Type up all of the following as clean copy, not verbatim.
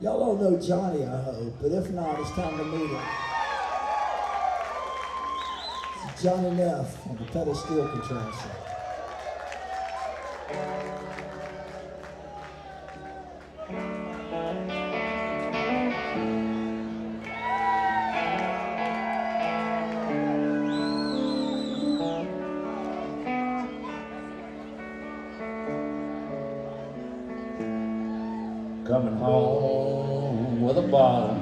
Y'all all know Johnny, I hope, but if not, it's time to meet him. It's Johnny Neff on the pedal steel contraption. Coming home with a bottle,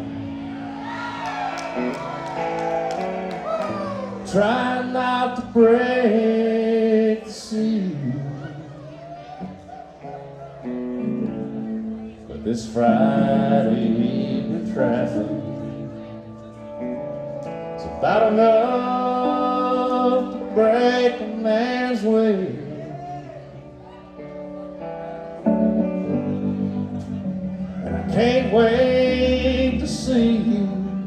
trying not to break the seal. But this Friday evening traffic is about enough to break a man's will. Can't wait to see you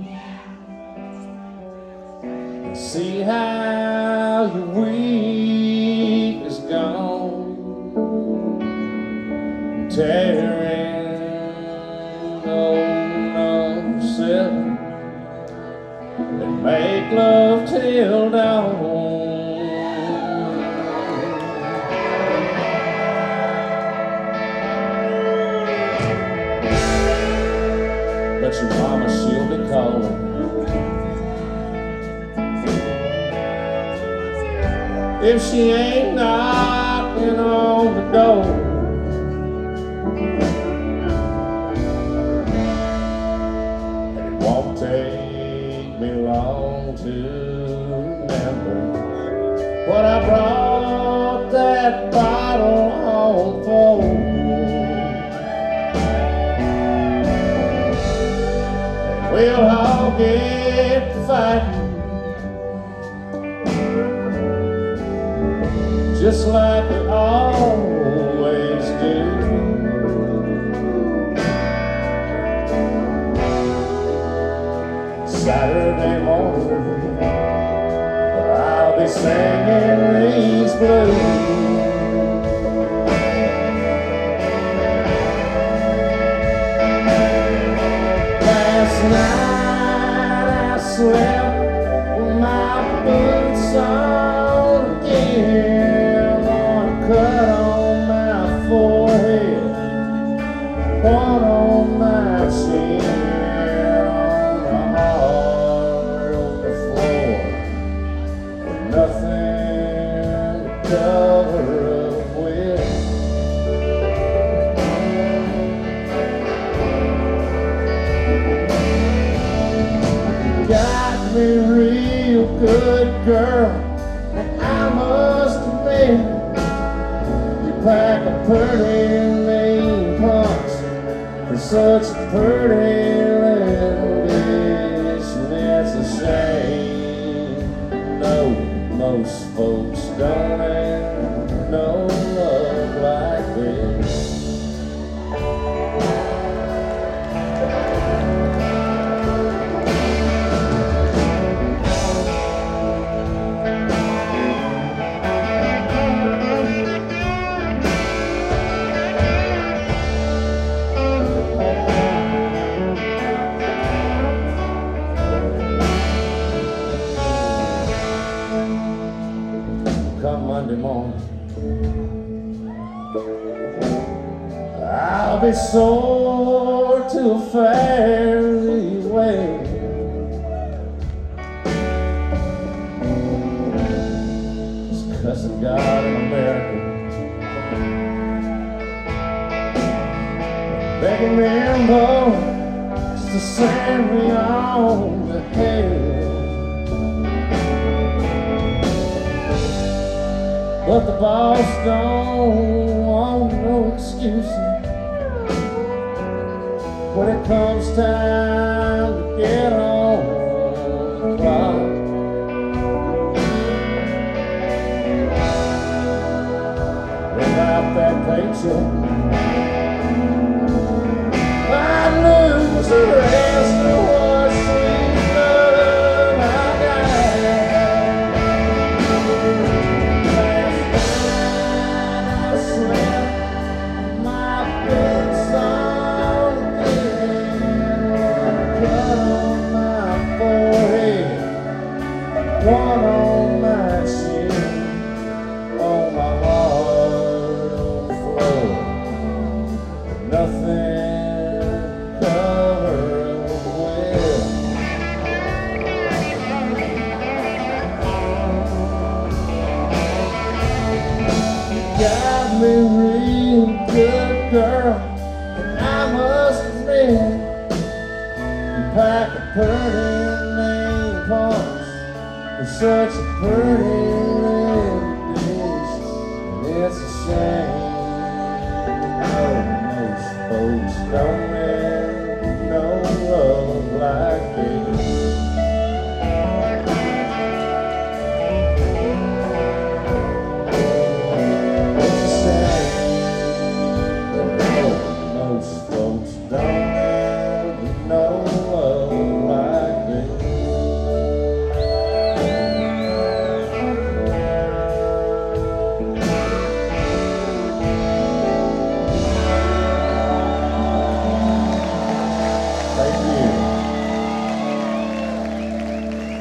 and see how your week is gone. Tearing old number 7 and make love till dawn. But your mama, she'll be calling. If she ain't knocking on the door. And it won't take me long to remember what I brought that bottle home for. We'll all get fighting, just like we always do. Saturday morning, I'll be singing these blues. Night I slept with my boots on again. One cut on my forehead, one on my chin, on the hard floor with nothing to cover up with. Got me real good, girl, and I must admit, you pack a pretty mean punch for such a pretty little dish, and it's a shame. No, most folks don't have no love like this. Come Monday morning, I'll be sore to a fairly way. Just cussing God in America, begging them boys to send me on to hell. But the boss don't want no excuses when it comes time to get on the clock. Without that paycheck, I'd lose the rest of what sweet love I got. Last night I slept my boots on again. pack of pretty name points for such a pretty little dish. And it's a shame, most folks don't